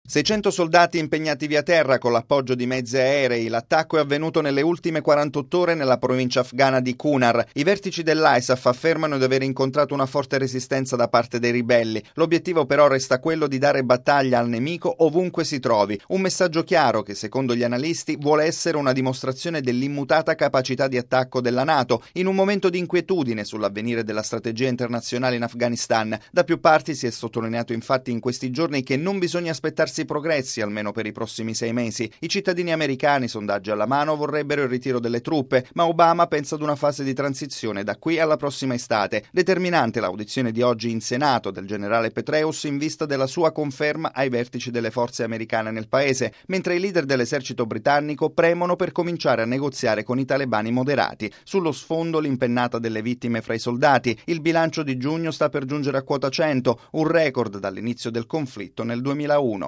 600 soldati impegnati via terra con l'appoggio di mezzi aerei. L'attacco è avvenuto nelle ultime 48 ore nella provincia afghana di Kunar. I vertici dell'ISAF affermano di aver incontrato una forte resistenza da parte dei ribelli. L'obiettivo però resta quello di dare battaglia al nemico ovunque si trovi. Un messaggio chiaro che, secondo gli analisti, vuole essere una dimostrazione dell'immutata capacità di attacco della NATO in un momento di inquietudine sull'avvenire della strategia internazionale in Afghanistan. Da più parti si è sottolineato infatti in questi giorni che non bisogna aspettarsi progressi almeno per i prossimi 6 mesi. I cittadini americani, sondaggi alla mano, vorrebbero il ritiro delle truppe, ma Obama pensa ad una fase di transizione da qui alla prossima estate. Determinante l'audizione di oggi in Senato del generale Petraeus in vista della sua conferma ai vertici delle forze americane nel paese, mentre i leader dell'esercito britannico premono per cominciare a negoziare con i talebani moderati. Sullo sfondo l'impennata delle vittime fra i soldati. Il bilancio di giugno sta per giungere a quota 100, un record dall'inizio del conflitto nel 2001.